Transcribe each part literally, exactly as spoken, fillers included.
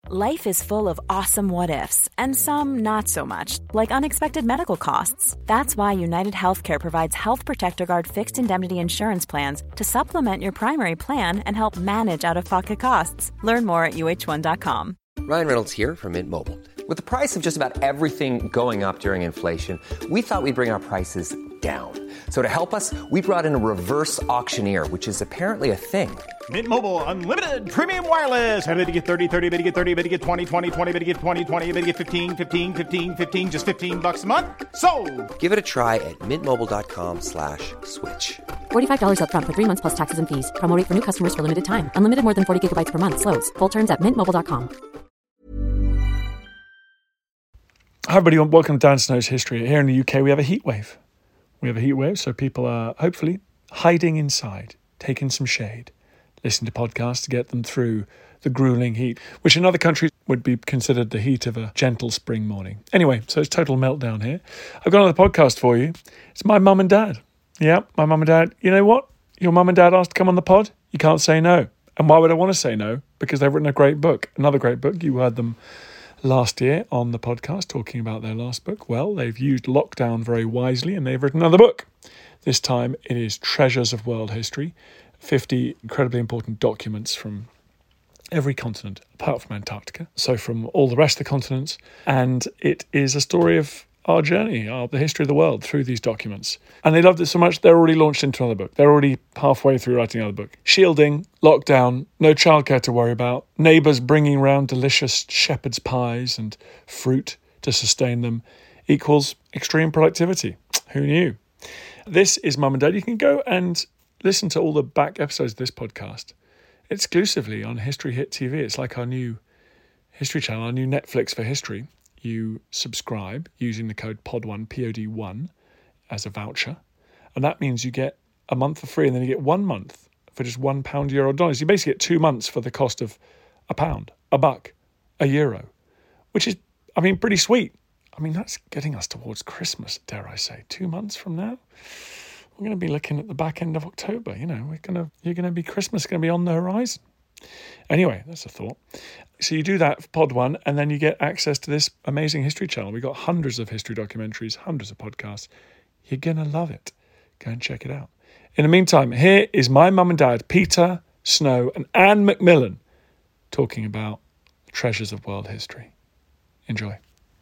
Life is full of awesome what-ifs, and some not so much, like unexpected medical costs. That's why United Healthcare provides Health Protector Guard fixed indemnity insurance plans to supplement your primary plan and help manage out-of-pocket costs. Learn more at U H one dot com. Ryan Reynolds here from Mint Mobile. With the price of just about everything going up during inflation, we thought we'd bring our prices down. So to help us, we brought in a reverse auctioneer, which is apparently a thing. Mint Mobile Unlimited Premium Wireless. How to get thirty, thirty, how to get thirty, how to get twenty, twenty, twenty, how to get twenty, twenty, how to get fifteen, fifteen, fifteen, fifteen, just fifteen bucks a month? Sold! Give it a try at mintmobile.com slash switch. forty-five dollars up front for three months plus taxes and fees. Promo rate for new customers for limited time. Unlimited more than forty gigabytes per month. Slows full terms at mint mobile dot com. Hi everybody, welcome to Dan Snow's History. Here in the U K we have a heat wave. We have a heat wave, so people are hopefully hiding inside, taking some shade, listening to podcasts to get them through the grueling heat, which in other countries would be considered the heat of a gentle spring morning. Anyway, so it's total meltdown here. I've got another podcast for you. It's my mum and dad. Yeah, my mum and dad. You know what? Your mum and dad asked to come on the pod. You can't say no. And why would I want to say no? Because they've written a great book. Another great book. You heard them last year on the podcast talking about their last book. Well, they've used lockdown very wisely and they've written another book. This time it is Treasures of World History, fifty incredibly important documents from every continent apart from Antarctica, so from all the rest of the continents. And it is a story of our journey, our, the history of the world through these documents. And they loved it so much, they're already launched into another book. They're already halfway through writing another book. Shielding, lockdown, no childcare to worry about, neighbours bringing round delicious shepherd's pies and fruit to sustain them equals extreme productivity. Who knew? This is Mum and Dad. You can go and listen to all the back episodes of this podcast exclusively on History Hit T V. It's like our new history channel, our new Netflix for history. You subscribe using the code P O D one, P O D one, as a voucher. And that means you get a month for free and then you get one month for just one pound, euro, dollars. You basically get two months for the cost of a pound, a buck, a euro, which is, I mean, pretty sweet. I mean, that's getting us towards Christmas, dare I say. Two months from now, we're going to be looking at the back end of October. You know, we're going to, you're going to be, Christmas going to be on the horizon. Anyway, that's a thought. So you do that for Pod One, and then you get access to this amazing history channel. We've got hundreds of history documentaries, hundreds of podcasts. You're going to love it. Go and check it out. In the meantime, here is my mum and dad, Peter Snow and Anne Macmillan, talking about treasures of world history. Enjoy.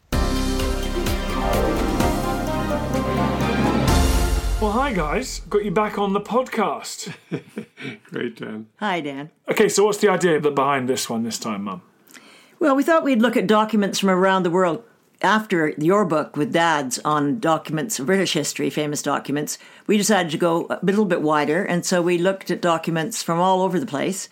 Well, hi guys. Got you back on the podcast. Great, Dan. Hi, Dan. Okay, so what's the idea behind this one this time, Mum? Well, we thought we'd look at documents from around the world. After your book with Dad's on documents, British history, famous documents, we decided to go a little bit wider, and so we looked at documents from all over the place,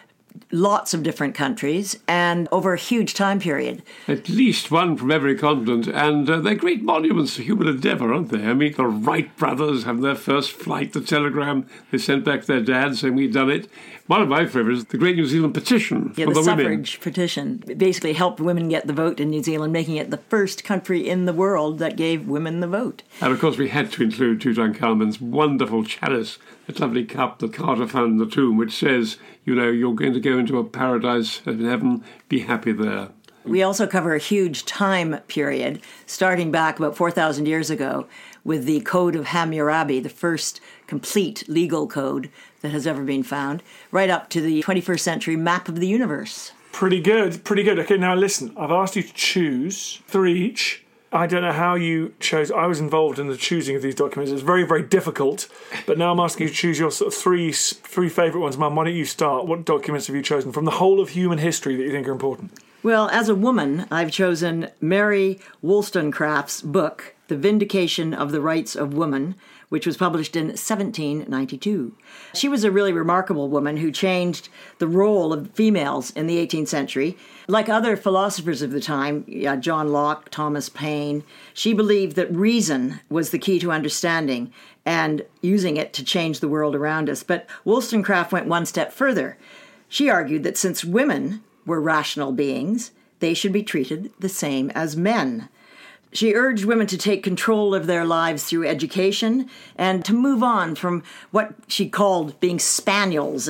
lots of different countries, and over a huge time period. At least one from every continent, and uh, they're great monuments to human endeavour, aren't they? I mean, the Wright brothers have their first flight, the telegram they sent back to their dad saying we'd done it. One of my favourites, the Great New Zealand Petition yeah, for the, the suffrage women. petition. It basically helped women get the vote in New Zealand, making it the first country in the world that gave women the vote. And of course we had to include Tutankhamun's wonderful chalice, that lovely cup that Carter found in the tomb, which says, you know, you're going to go into a paradise in heaven, be happy there. We also cover a huge time period, starting back about four thousand years ago, with the Code of Hammurabi, the first complete legal code that has ever been found, right up to the twenty-first century map of the universe. Pretty good, pretty good. Okay, now listen, I've asked you to choose three each. I don't know how you chose. I was involved in the choosing of these documents. It was very, very difficult. But now I'm asking you to choose your sort of three three favourite ones. Mum, why don't you start? What documents have you chosen from the whole of human history that you think are important? Well, as a woman, I've chosen Mary Wollstonecraft's book, The Vindication of the Rights of Woman, which was published in seventeen ninety-two. She was a really remarkable woman who changed the role of females in the eighteenth century. Like other philosophers of the time, uh, John Locke, Thomas Paine, she believed that reason was the key to understanding and using it to change the world around us. But Wollstonecraft went one step further. She argued that since women were rational beings, they should be treated the same as men. She urged women to take control of their lives through education and to move on from what she called being spaniels and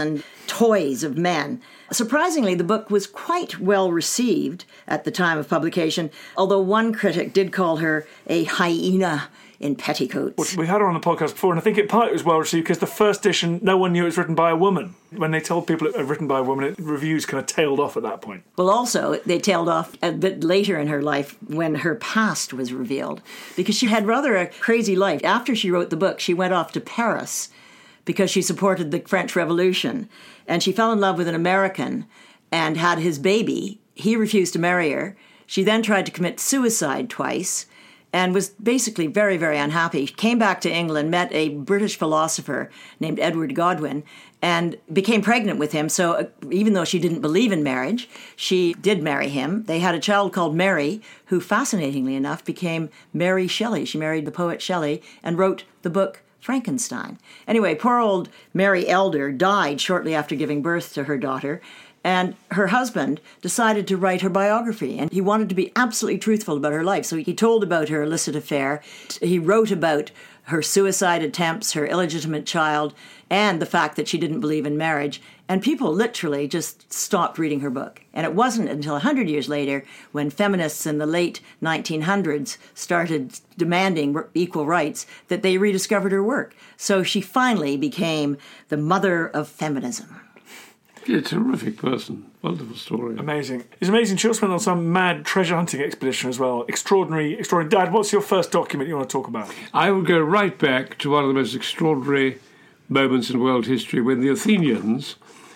toys of men. Surprisingly, the book was quite well received at the time of publication, although one critic did call her a hyena in petticoats. We had her on the podcast before, and I think it partly was well received because the first edition, no one knew it was written by a woman. When they told people it was written by a woman, it, reviews kind of tailed off at that point. Well, also, they tailed off a bit later in her life when her past was revealed, because she had rather a crazy life. After she wrote the book, she went off to Paris because she supported the French Revolution, and she fell in love with an American and had his baby. He refused to marry her. She then tried to commit suicide twice, and was basically very, very unhappy. She came back to England, met a British philosopher named Edward Godwin, and became pregnant with him. So uh, even though she didn't believe in marriage, she did marry him. They had a child called Mary, who, fascinatingly enough, became Mary Shelley. She married the poet Shelley and wrote the book Frankenstein. Anyway, poor old Mary Elder died shortly after giving birth to her daughter, and her husband decided to write her biography, and he wanted to be absolutely truthful about her life. So he told about her illicit affair. He wrote about her suicide attempts, her illegitimate child, and the fact that she didn't believe in marriage. And people literally just stopped reading her book. And it wasn't until one hundred years later, when feminists in the late nineteen hundreds started demanding equal rights, that they rediscovered her work. So she finally became the mother of feminism. Yeah, terrific person. Wonderful story. Amazing. It's amazing. She also went on some mad treasure hunting expedition as well. Extraordinary, extraordinary. Dad, what's your first document you want to talk about? I would go right back to one of the most extraordinary moments in world history when the Athenians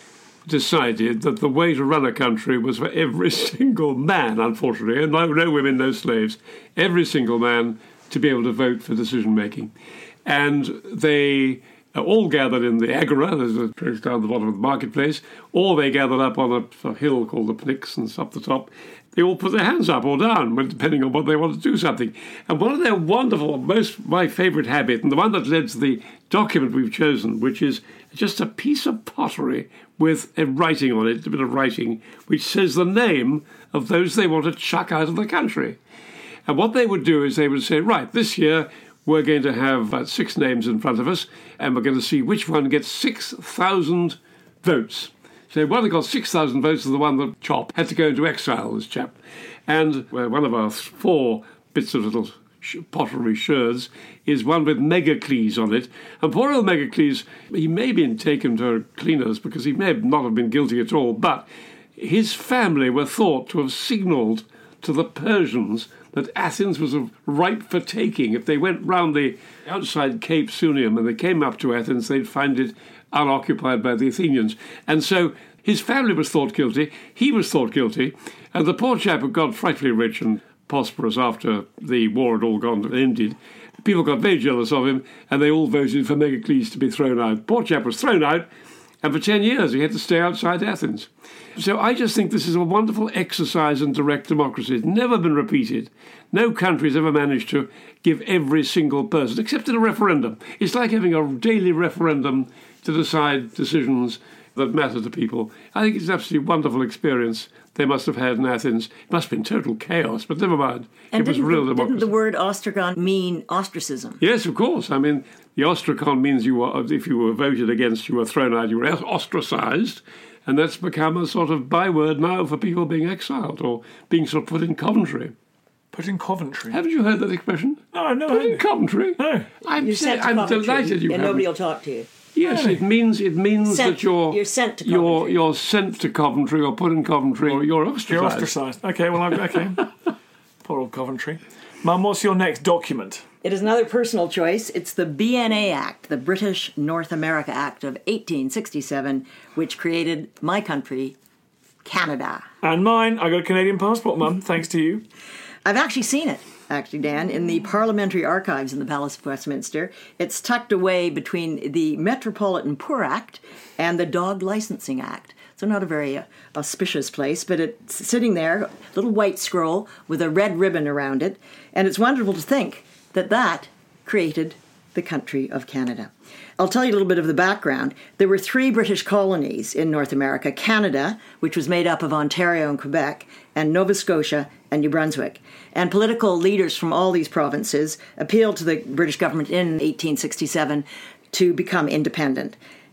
decided that the way to run a country was for every single man, unfortunately, and no, no women, no slaves, every single man to be able to vote for decision-making. And they all gathered in the Agora, there's a place down the bottom of the marketplace, or they gathered up on a, a hill called the Pnyx up the top. They all put their hands up or down, depending on what they wanted to do something. And one of their wonderful, most my favourite habit, and the one that led to the document we've chosen, which is just a piece of pottery with a writing on it, a bit of writing, which says the name of those they want to chuck out of the country. And what they would do is they would say, right, this year we're going to have about six names in front of us, and we're going to see which one gets six thousand votes. So one that got six thousand votes is the one that Chop had to go into exile, this chap. And well, one of our four bits of little pottery sherds is one with Megacles on it. And poor old Megacles, he may have been taken to cleaners because he may not have been guilty at all, but his family were thought to have signalled to the Persians that Athens was ripe for taking. If they went round the outside Cape Sunium and they came up to Athens, they'd find it unoccupied by the Athenians. And so his family was thought guilty, he was thought guilty, and the poor chap had got frightfully rich and prosperous after the war had all gone and ended. People got very jealous of him, and they all voted for Megacles to be thrown out. Poor chap was thrown out, and for ten years he had to stay outside Athens. So I just think this is a wonderful exercise in direct democracy. It's never been repeated. No country's ever managed to give every single person, except in a referendum. It's like having a daily referendum to decide decisions that matter to people. I think it's an absolutely wonderful experience they must have had in Athens. It must have been total chaos, but never mind. And it was real the, democracy. Didn't the word ostragon mean ostracism? Yes, of course. I mean, the ostracon means you were, if you were voted against, you were thrown out, you were ostracised, and that's become a sort of byword now for people being exiled or being sort of put in Coventry. Put in Coventry? Haven't you heard that expression? No, no. Put in Coventry? No. I'm, You're sent to I'm Coventry, delighted you and haven't. nobody will talk to you. Yes, Really? it means it means Sent- that you're you're sent to You're, Coventry. you're sent to Coventry or put in Coventry or you're ostracised. You're ostracised. Okay, well, I'm, okay. Poor old Coventry. Mum, what's your next document? It is another personal choice. It's the B N A Act, the British North America Act of eighteen sixty-seven, which created my country, Canada. And mine. I got a Canadian passport, Mum, thanks to you. I've actually seen it, actually, Dan, in the Parliamentary Archives in the Palace of Westminster. It's tucked away between the Metropolitan Poor Act and the Dog Licensing Act. So not a very uh, auspicious place, but it's sitting there, a little white scroll with a red ribbon around it. And it's wonderful to think that that created the country of Canada. I'll tell you a little bit of the background. There were three British colonies in North America: Canada, which was made up of Ontario and Quebec, and Nova Scotia and New Brunswick. And political leaders from all these provinces appealed to the British government in eighteen sixty-seven to become independent.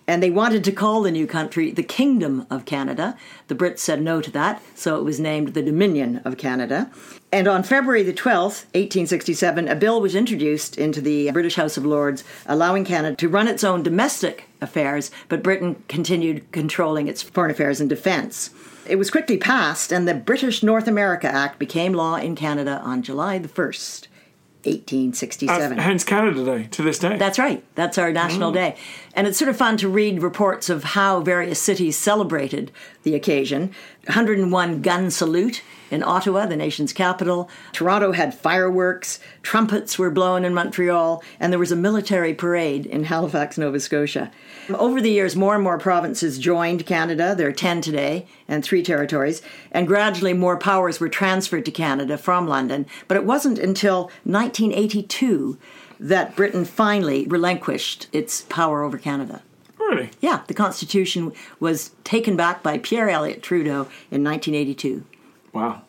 And they wanted to call the new country the Kingdom of Canada. The Brits said no to that, so it was named the Dominion of Canada. And on February the twelfth, eighteen sixty-seven, a bill was introduced into the British House of Lords allowing Canada to run its own domestic affairs, but Britain continued controlling its foreign affairs and defence. It was quickly passed, and the British North America Act became law in Canada on July the first, eighteen sixty-seven. Uh, hence Canada Day, to this day. That's right. That's our national mm. day. And it's sort of fun to read reports of how various cities celebrated the occasion. one hundred one gun salute in Ottawa, the nation's capital. Toronto had fireworks, trumpets were blown in Montreal, and there was a military parade in Halifax, Nova Scotia. Over the years, more and more provinces joined Canada. There are ten today, and three territories. And gradually more powers were transferred to Canada from London. But it wasn't until nineteen eighty-two that Britain finally relinquished its power over Canada. Really? Yeah, the Constitution was taken back by Pierre Elliott Trudeau in nineteen eighty-two. Wow.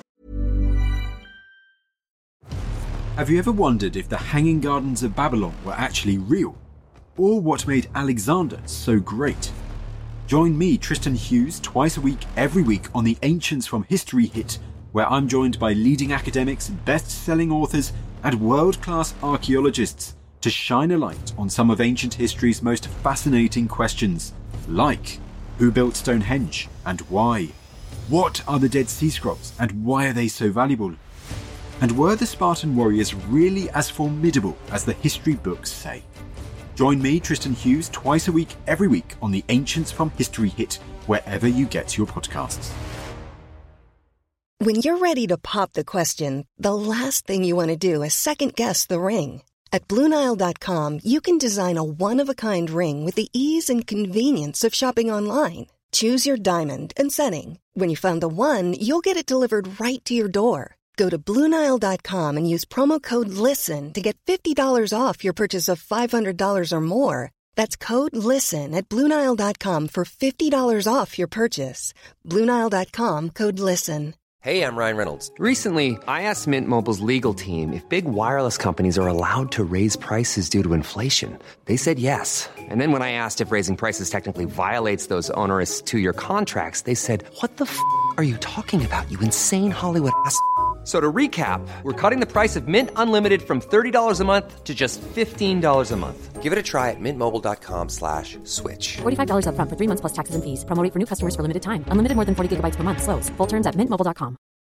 Have you ever wondered if the Hanging Gardens of Babylon were actually real? Or what made Alexander so great? Join me, Tristan Hughes, twice a week, every week on the Ancients from History Hit, where I'm joined by leading academics, best-selling authors, and world-class archaeologists to shine a light on some of ancient history's most fascinating questions, like who built Stonehenge and why? What are the Dead Sea Scrolls and why are they so valuable? And were the Spartan warriors really as formidable as the history books say? Join me, Tristan Hughes, twice a week, every week on the Ancients from History Hit, wherever you get your podcasts. When you're ready to pop the question, the last thing you want to do is second-guess the ring. At Blue Nile dot com, you can design a one-of-a-kind ring with the ease and convenience of shopping online. Choose your diamond and setting. When you find the one, you'll get it delivered right to your door. Go to Blue Nile dot com and use promo code LISTEN to get fifty dollars off your purchase of five hundred dollars or more. That's code LISTEN at Blue Nile dot com for fifty dollars off your purchase. Blue Nile dot com, code LISTEN. Hey, I'm Ryan Reynolds. Recently, I asked Mint Mobile's legal team if big wireless companies are allowed to raise prices due to inflation. They said yes. And then when I asked if raising prices technically violates those onerous two-year contracts, they said, what the f*** are you talking about, you insane Hollywood ass f- So to recap, we're cutting the price of Mint Unlimited from thirty dollars a month to just fifteen dollars a month. Give it a try at mintmobile.com slash switch. forty-five dollars up front for three months plus taxes and fees. Promo rate for new customers for limited time. Unlimited more than forty gigabytes per month. Slows full terms at mint mobile dot com.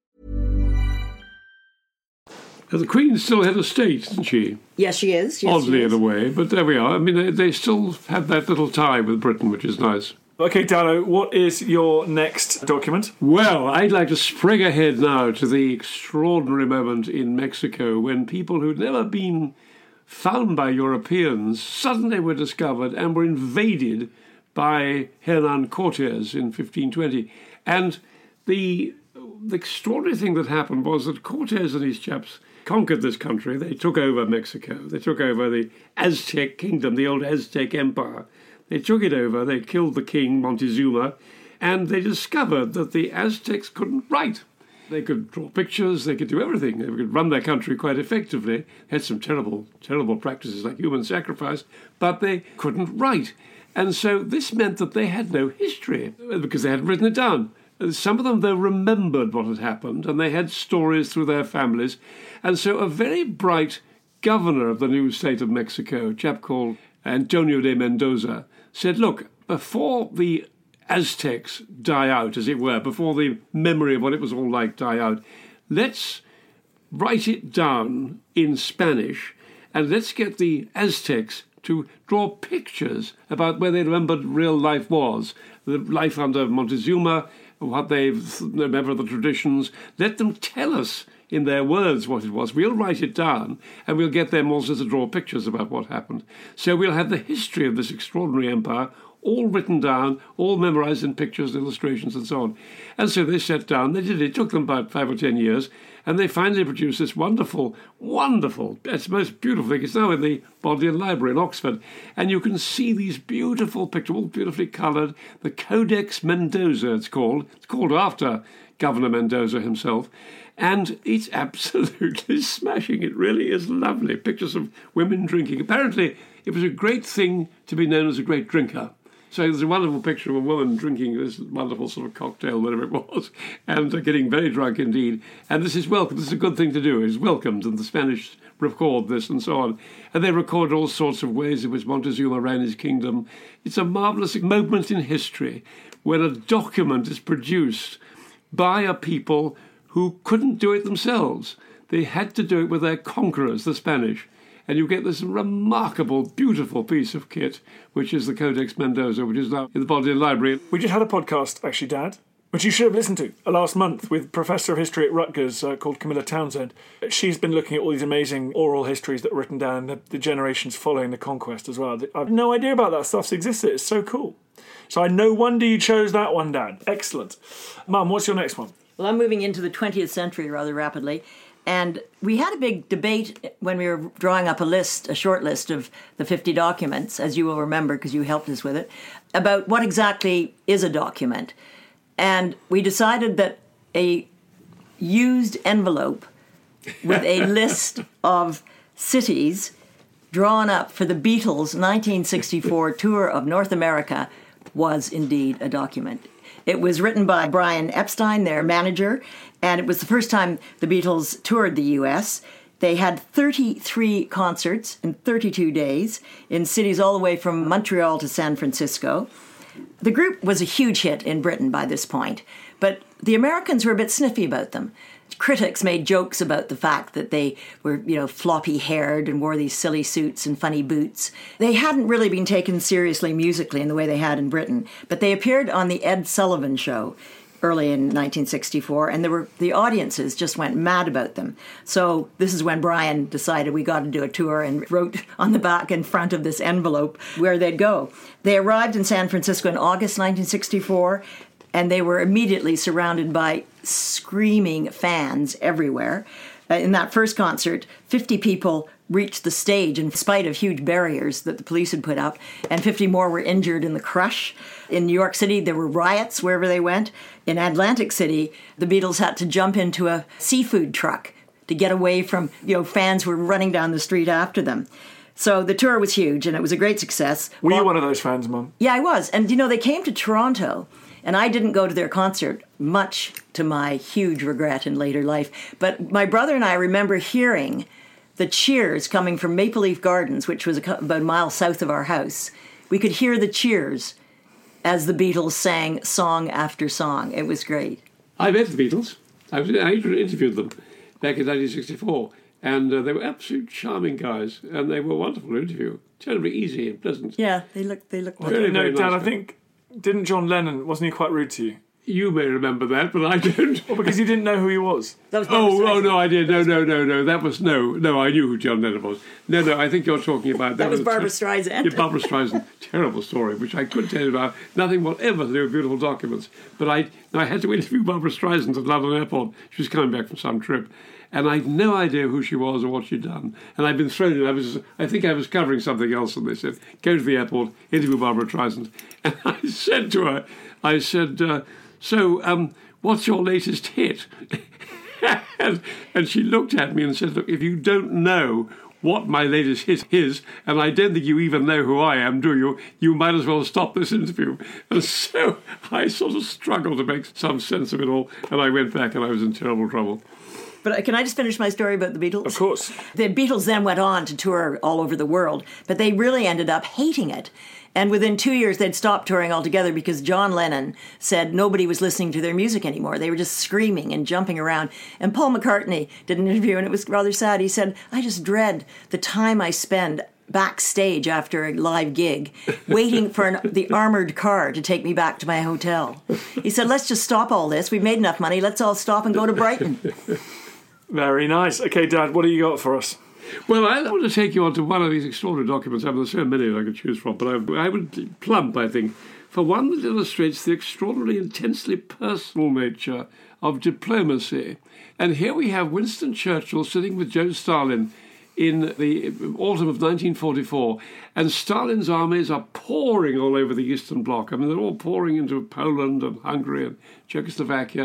The Queen still head of state, isn't she? Yes, she is. Yes, Oddly, she is. in a way, but there we are. I mean, they, they still have that little tie with Britain, which is nice. Okay, Dano, what is your next document? Well, I'd like to spring ahead now to the extraordinary moment in Mexico when people who'd never been found by Europeans suddenly were discovered and were invaded by Hernan Cortes in fifteen twenty. And the, the extraordinary thing that happened was that Cortes and his chaps conquered this country. They took over Mexico. They took over the Aztec kingdom, the old Aztec empire. They took it over, they killed the king, Montezuma, and they discovered that the Aztecs couldn't write. They could draw pictures, they could do everything. They could run their country quite effectively. They had some terrible, terrible practices like human sacrifice, but they couldn't write. And so this meant that they had no history, because they hadn't written it down. Some of them, though, remembered what had happened, and they had stories through their families. And so a very bright governor of the new state of Mexico, a chap called Antonio de Mendoza, said, look, before the Aztecs die out, as it were, before the memory of what it was all like die out, let's write it down in Spanish and let's get the Aztecs to draw pictures about where they remembered real life was, the life under Montezuma, what they remember the traditions. Let them tell us in their words what it was. We'll write it down, and we'll get them also to draw pictures about what happened. So we'll have the history of this extraordinary empire all written down, all memorized in pictures, illustrations, and so on. And so they sat down. They did it. It took them about five or ten years, and they finally produced this wonderful, wonderful, it's the most beautiful thing. It's now in the Bodleian Library in Oxford, and you can see these beautiful pictures, all beautifully coloured. The Codex Mendoza, it's called. It's called after Governor Mendoza himself. And it's absolutely smashing. It really is lovely. Pictures of women drinking. Apparently, it was a great thing to be known as a great drinker. So there's a wonderful picture of a woman drinking this wonderful sort of cocktail, whatever it was, and uh, getting very drunk indeed. And this is welcome. This is a good thing to do. It's welcomed, and the Spanish record this and so on. And they record all sorts of ways in which Montezuma ran his kingdom. It's a marvellous moment in history when a document is produced by a people who couldn't do it themselves. They had to do it with their conquerors, the Spanish. And you get this remarkable, beautiful piece of kit, which is the Codex Mendoza, which is now in the Bodleian Library. We just had a podcast, actually, Dad, which you should have listened to, uh, last month with Professor of History at Rutgers uh, called Camilla Townsend. She's been looking at all these amazing oral histories that were written down the, the generations following the conquest as well. I have no idea about that stuff's existed. It's so cool. So I no wonder you chose that one, Dad. Excellent. Mum, what's your next one? Well, I'm moving into the twentieth century rather rapidly. And we had a big debate when we were drawing up a list, a short list of the fifty documents, as you will remember because you helped us with it, about what exactly is a document. And we decided that a used envelope with a list of cities drawn up for the Beatles' nineteen sixty-four tour of North America was indeed a document. It was written by Brian Epstein, their manager, and it was the first time the Beatles toured the U S. They had thirty-three concerts in thirty-two days in cities all the way from Montreal to San Francisco. The group was a huge hit in Britain by this point, but the Americans were a bit sniffy about them. Critics made jokes about the fact that they were, you know, floppy-haired and wore these silly suits and funny boots. They hadn't really been taken seriously musically in the way they had in Britain, but they appeared on the Ed Sullivan Show early in nineteen sixty-four, and there were the audiences just went mad about them. So this is when Brian decided we got to do a tour and wrote on the back and front of this envelope where they'd go. They arrived in San Francisco in August nineteen sixty-four, and they were immediately surrounded by screaming fans everywhere. Uh, in that first concert, fifty people reached the stage in spite of huge barriers that the police had put up, and fifty more were injured in the crush. In New York City, there were riots wherever they went. In Atlantic City, the Beatles had to jump into a seafood truck to get away from, you know, fans who were running down the street after them. So the tour was huge, and it was a great success. Were well, you one of those fans, Mum? Yeah, I was. And, you know, they came to Toronto, and I didn't go to their concert, much to my huge regret in later life. But my brother and I remember hearing the cheers coming from Maple Leaf Gardens, which was about a mile south of our house. We could hear the cheers as the Beatles sang song after song. It was great. I met the Beatles. I, was, I interviewed them back in nineteen sixty-four, and uh, they were absolute charming guys, and they were wonderful to interview. Terribly easy and pleasant. Yeah, they looked they looked. Well, very, no, very Dad, nice I think, didn't John Lennon, wasn't he quite rude to you? You may remember that, but I don't. Well, because you didn't know who he was. That was Oh, oh no, I did. No, no, no, no. That was no, no. I knew who John Lennon was. No, no. I think you're talking about that. That was a Barbra ter- Streisand. Yeah, Barbra Streisand. Terrible story, which I could tell you about. Nothing whatever to do with beautiful documents. But I, I had to interview Barbra Streisand at London Airport. She was coming back from some trip, and I had no idea who she was or what she'd done. And I'd been thrown in. I was, I think I was covering something else, and they said, "Go to the airport, interview Barbra Streisand." And I said to her, I said. Uh, So, um, what's your latest hit? and, and she looked at me and said, look, if you don't know what my latest hit is, and I don't think you even know who I am, do you? You might as well stop this interview. And so I sort of struggled to make some sense of it all, and I went back and I was in terrible trouble. But can I just finish my story about the Beatles? Of course. The Beatles then went on to tour all over the world, but they really ended up hating it. And within two years, they'd stopped touring altogether because John Lennon said nobody was listening to their music anymore. They were just screaming and jumping around. And Paul McCartney did an interview, and it was rather sad. He said, I just dread the time I spend backstage after a live gig, waiting for an, the armored car to take me back to my hotel. He said, let's just stop all this. We've made enough money. Let's all stop and go to Brighton. Very nice. Okay, Dad, what do you got for us? Well, I want to take you on to one of these extraordinary documents. I mean, there's so many I could choose from, but I, I would plump, I think, for one that illustrates the extraordinarily intensely personal nature of diplomacy. And here we have Winston Churchill sitting with Joe Stalin in the autumn of nineteen forty-four, and Stalin's armies are pouring all over the Eastern Bloc. I mean, they're all pouring into Poland and Hungary and Czechoslovakia,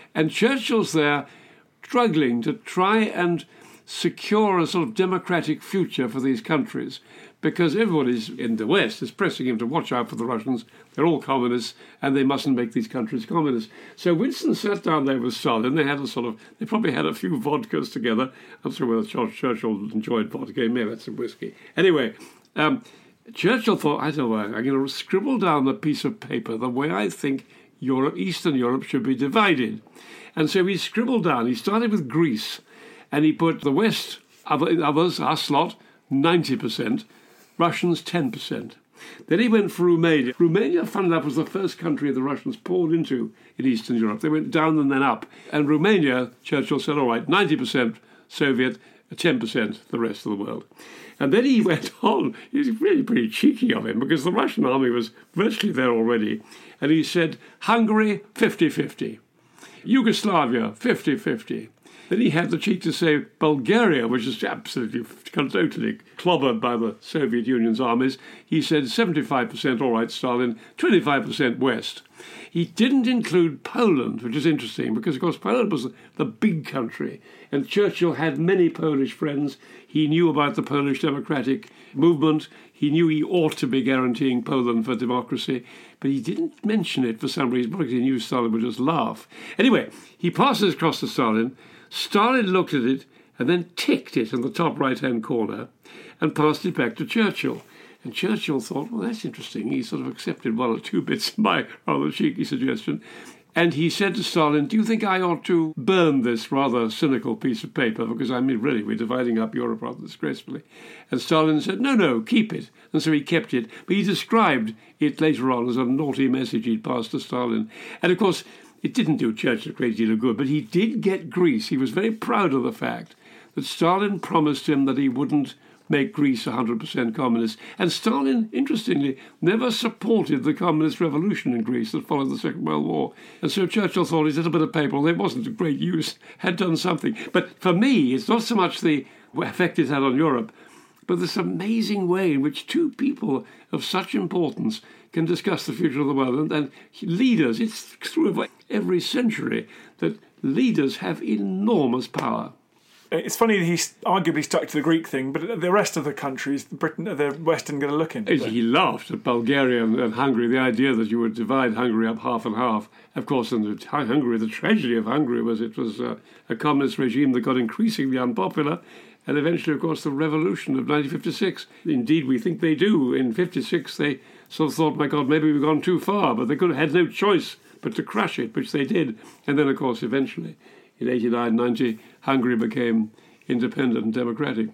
And Churchill's there struggling to try and secure a sort of democratic future for these countries, because everybody's in the West is pressing him to watch out for the Russians. They're all communists, and they mustn't make these countries communist. So Winston sat down there with Stalin. They had a sort of, they probably had a few vodkas together. I'm sorry whether George Churchill enjoyed vodka. He may have had some whiskey. Anyway, um, Churchill thought, I don't know, I'm going to scribble down a piece of paper the way I think Europe, Eastern Europe, should be divided. And so he scribbled down, he started with Greece, and he put the West, other, others, our slot, ninety percent, Russians ten percent. Then he went for Romania. Romania, fun enough, was the first country the Russians poured into in Eastern Europe. They went down and then up. And Romania, Churchill said, all right, ninety percent Soviet, ten percent the rest of the world. And then he went on. It was really pretty cheeky of him, because the Russian army was virtually there already. And he said, Hungary, fifty-fifty. Yugoslavia, fifty-fifty. Then he had the cheek to say Bulgaria, which is absolutely, totally clobbered by the Soviet Union's armies. He said seventy-five percent, all right, Stalin, twenty-five percent West. He didn't include Poland, which is interesting, because, of course, Poland was the big country, and Churchill had many Polish friends. He knew about the Polish democratic movement. He knew he ought to be guaranteeing Poland for democracy, but he didn't mention it for some reason, because he knew Stalin would just laugh. Anyway, he passes across to Stalin. Stalin looked at it and then ticked it in the top right-hand corner and passed it back to Churchill. And Churchill thought, well, that's interesting. He sort of accepted one or two bits of my rather cheeky suggestion. And he said to Stalin, do you think I ought to burn this rather cynical piece of paper? Because, I mean, really, we're dividing up Europe rather disgracefully. And Stalin said, no, no, keep it. And so he kept it. But he described it later on as a naughty message he'd passed to Stalin. And, of course, it didn't do Churchill a great deal of good, but he did get Greece. He was very proud of the fact that Stalin promised him that he wouldn't make Greece one hundred percent communist. And Stalin, interestingly, never supported the communist revolution in Greece that followed the Second World War. And so Churchill thought his little bit of paper, although it wasn't of great use, had done something. But for me, it's not so much the effect it had on Europe, but this amazing way in which two people of such importance can discuss the future of the world. And, and leaders, it's through every century that leaders have enormous power. It's funny that he's arguably stuck to the Greek thing, but the rest of the countries, Britain, the Western, going to look into. He laughed at Bulgaria and, and Hungary, the idea that you would divide Hungary up half and half. Of course, in the, Hungary, the tragedy of Hungary was it was uh, a communist regime that got increasingly unpopular, and eventually, of course, the revolution of nineteen fifty-six. Indeed, we think they do. In fifty-six, they sort of thought, my God, maybe we've gone too far, but they could have had no choice but to crush it, which they did. And then, of course, eventually, in eighty-nine ninety, Hungary became independent and democratic.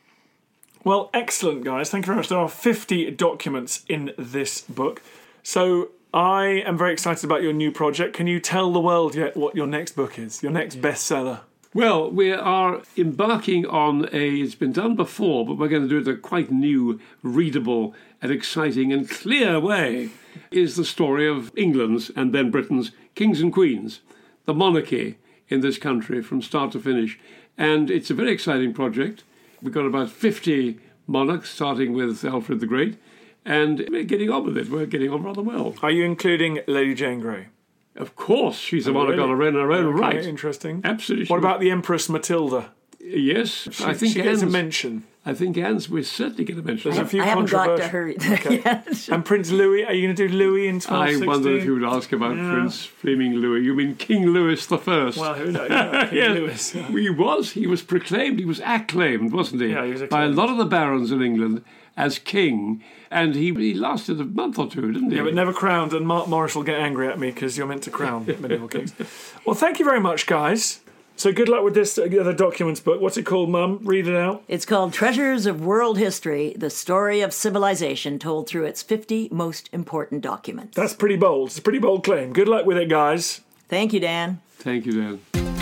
Well, excellent, guys. Thank you very much. There are fifty documents in this book. So I am very excited about your new project. Can you tell the world yet what your next book is, your next bestseller? Well, we are embarking on a, it's been done before, but we're going to do it in a quite new, readable and exciting and clear way, is the story of England's and then Britain's kings and queens, the monarchy in this country from start to finish. And it's a very exciting project. We've got about fifty monarchs, starting with Alfred the Great, and we're getting on with it. We're getting on rather well. Are you including Lady Jane Grey? Of course, she's a oh, monarch really? on her own okay, right. Interesting. Absolutely. What about the Empress Matilda? Yes, she, I think she Anne's, gets a mention. I think Anne's, we're certainly going to mention I, her. have, I haven't got to her okay. yet. And Prince Louis, are you going to do Louis in twelve sixteen? I wonder if you would ask about yeah. Prince Flaming Louis. You mean King Louis the First? Well, who knows? King yes. Louis. Yeah. He was. He was proclaimed. He was acclaimed, wasn't he? Yeah, he was acclaimed. By a lot of the barons in England as king, and he, he lasted a month or two, didn't he? Yeah, but never crowned, and Mark Morris will get angry at me because you're meant to crown medieval kings. Well, thank you very much, guys. So good luck with this other documents book. What's it called, Mum? Read it out. It's called Treasures of World History, the story of civilization told through its fifty most important documents. That's pretty bold. It's a pretty bold claim. Good luck with it, guys. Thank you, Dan. Thank you, Dan.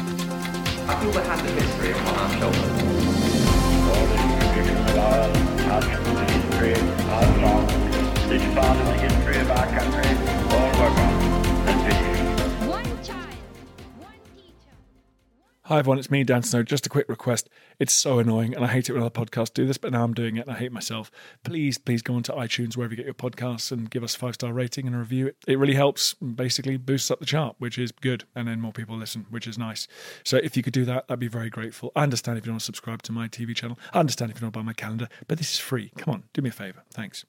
I feel we have the history on our shoulders. All the traditions are the history, our songs, this part of the history of our country, all work on and finish. One child, one teacher, one Hi everyone, it's me, Dan Snow. Just a quick request. It's so annoying and I hate it when other podcasts do this, but now I'm doing it and I hate myself. Please, please go onto iTunes, wherever you get your podcasts, and give us a five-star rating and a review. It, it really helps, basically boosts up the chart, which is good, and then more people listen, which is nice. So if you could do that, I'd be very grateful. I understand if you don't want to subscribe to my T V channel. I understand if you don't want to buy my calendar, but this is free. Come on, do me a favour. Thanks.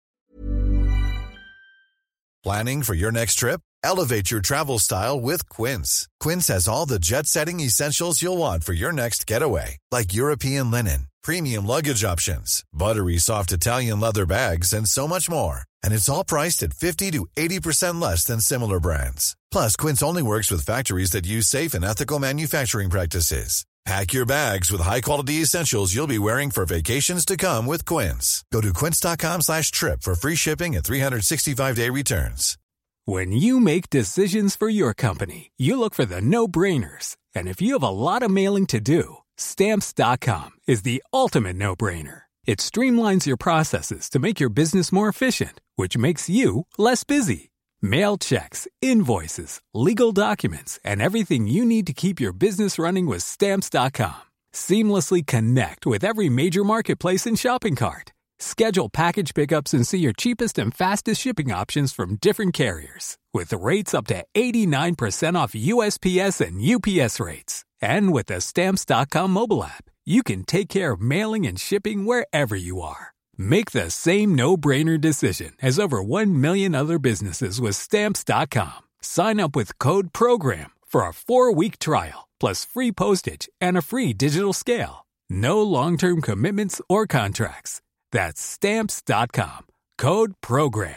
Planning for your next trip? Elevate your travel style with Quince. Quince has all the jet-setting essentials you'll want for your next getaway, like European linen, premium luggage options, buttery soft Italian leather bags, and so much more. And it's all priced at fifty to eighty percent less than similar brands. Plus, Quince only works with factories that use safe and ethical manufacturing practices. Pack your bags with high-quality essentials you'll be wearing for vacations to come with Quince. Go to quince.com slash trip for free shipping and three sixty-five day returns. When you make decisions for your company, you look for the no-brainers. And if you have a lot of mailing to do, Stamps dot com is the ultimate no-brainer. It streamlines your processes to make your business more efficient, which makes you less busy. Mail checks, invoices, legal documents, and everything you need to keep your business running with Stamps dot com. Seamlessly connect with every major marketplace and shopping cart. Schedule package pickups and see your cheapest and fastest shipping options from different carriers. With rates up to eighty-nine percent off U S P S and U P S rates. And with the Stamps dot com mobile app, you can take care of mailing and shipping wherever you are. Make the same no-brainer decision as over one million other businesses with Stamps dot com. Sign up with code PROGRAM for a four-week trial, plus free postage and a free digital scale. No long-term commitments or contracts. That's Stamps dot com. Code PROGRAM.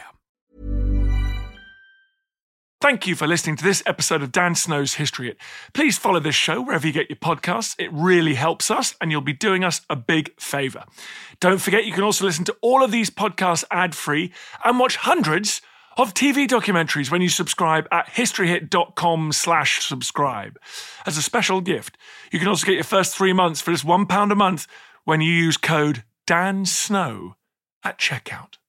Thank you for listening to this episode of Dan Snow's History Hit. Please follow this show wherever you get your podcasts. It really helps us, and you'll be doing us a big favour. Don't forget, you can also listen to all of these podcasts ad-free and watch hundreds of T V documentaries when you subscribe at historyhit.com slash subscribe. As a special gift, you can also get your first three months for just one pound a month when you use code Dan Snow at checkout.